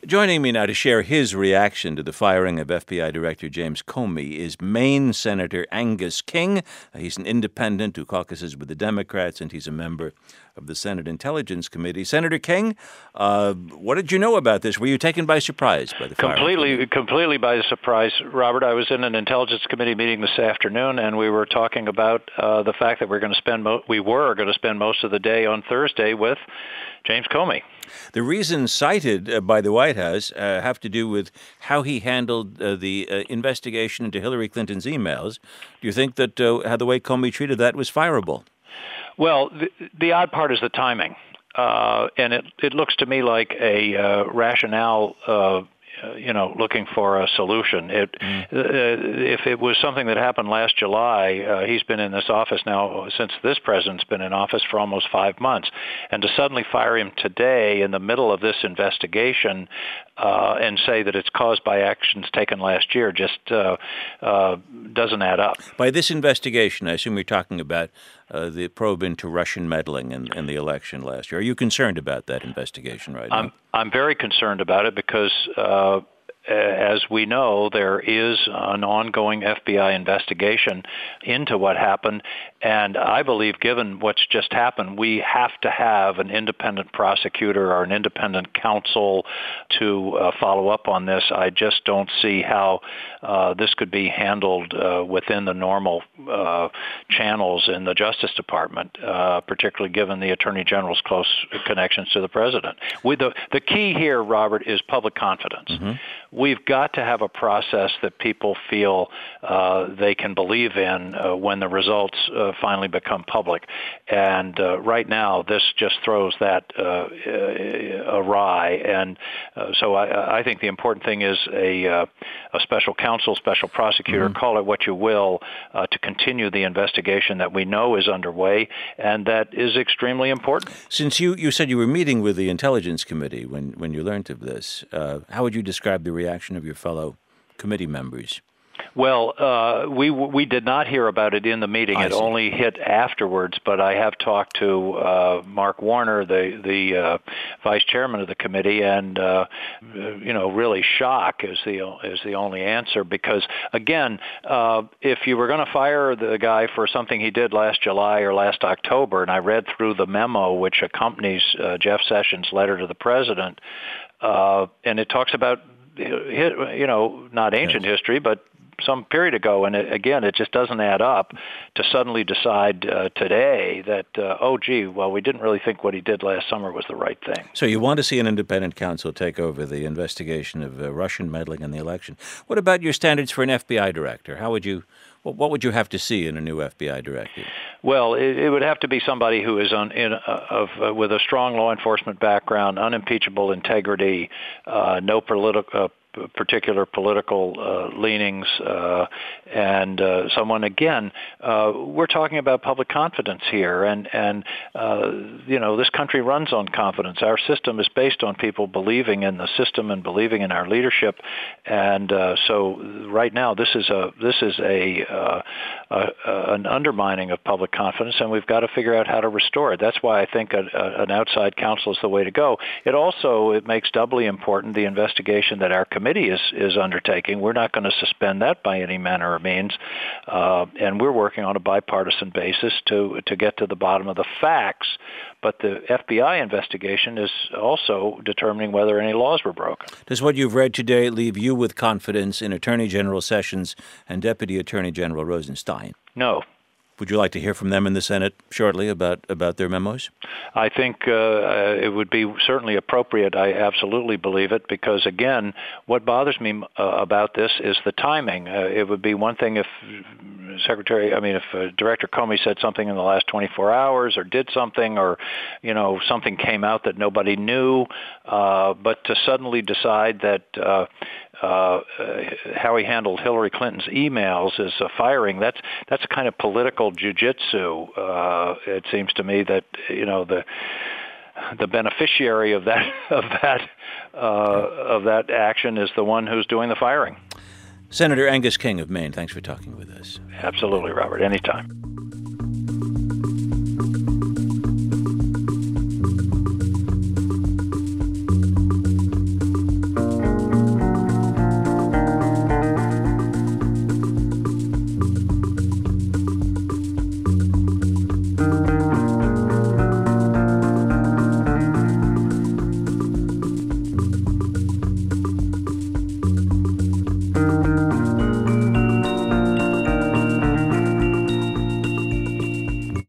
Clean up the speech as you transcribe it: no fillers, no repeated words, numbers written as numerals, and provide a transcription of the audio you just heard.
Joining me now to share his reaction to the firing of FBI Director James Comey is Maine Senator Angus King. He's an independent who caucuses with the Democrats, and he's a member of the Senate Intelligence Committee. Senator King, what did you know about this? Were you taken by surprise by the firing? Completely by surprise, Robert. I was in an Intelligence Committee meeting this afternoon, and we were talking about the fact that we were going to spend most of the day on Thursday with James Comey. The reasons cited by the White House have to do with how he handled the investigation into Hillary Clinton's emails. Do you think that how the way Comey treated that was fireable? Well, the odd part is the timing, and it looks to me like a rationale looking for a solution. If it was something that happened last July, he's been in this office now since this president's been in office for almost 5 months, and to suddenly fire him today in the middle of this investigation and say that it's caused by actions taken last year just doesn't add up. By this investigation, I assume you're talking about the probe into Russian meddling in the election last year. Are you concerned about that investigation right now? I'm very concerned about it because, as we know, there is an ongoing FBI investigation into what happened, and I believe, given what's just happened, we have to have an independent prosecutor or an independent counsel to follow up on this. I just don't see how this could be handled within the normal channels in the Justice Department, particularly given the Attorney General's close connections to the President. The key here, Robert, is public confidence. Mm-hmm. We've got to have a process that people feel they can believe in when the results finally become public. And right now, this just throws that awry. And so I think the important thing is a special counsel, special prosecutor, mm-hmm. call it what you will, to continue the investigation that we know is underway and that is extremely important. Since you said you were meeting with the Intelligence Committee when you learned of this, how would you describe the reaction of your fellow committee members? Well, we did not hear about it in the meeting. It only hit afterwards. But I have talked to Mark Warner, the vice chairman of the committee, and really shock is the only answer. Because again, if you were going to fire the guy for something he did last July or last October, and I read through the memo which accompanies Jeff Sessions' letter to the president, and it talks about not ancient history, but some period ago, and it just doesn't add up to suddenly decide today that, we didn't really think what he did last summer was the right thing. So you want to see an independent counsel take over the investigation of Russian meddling in the election. What about your standards for an FBI director? What would you have to see in a new FBI director? Well, it would have to be somebody who is with a strong law enforcement background, unimpeachable integrity, no particular political leanings, and someone, again, we're talking about public confidence here, and this country runs on confidence. Our system is based on people believing in the system and believing in our leadership, and so right now this is an undermining of public confidence, and we've got to figure out how to restore it. That's why I think an outside counsel is the way to go. It makes doubly important the investigation that our committee is undertaking. We're not going to suspend that by any manner or means, and we're working on a bipartisan basis to get to the bottom of the facts. But the FBI investigation is also determining whether any laws were broken. Does what you've read today leave you with confidence in Attorney General Sessions and Deputy Attorney General Rosenstein? No. Would you like to hear from them in the Senate shortly about their memos? I think it would be certainly appropriate. I absolutely believe it because, again, what bothers me about this is the timing. It would be one thing if Director Comey said something in the last 24 hours or did something or, something came out that nobody knew, but to suddenly decide that how he handled Hillary Clinton's emails is a firing. That's a kind of political jujitsu. It seems to me that the beneficiary of that action is the one who's doing the firing. Senator Angus King of Maine, thanks for talking with us. Absolutely, Robert. Anytime.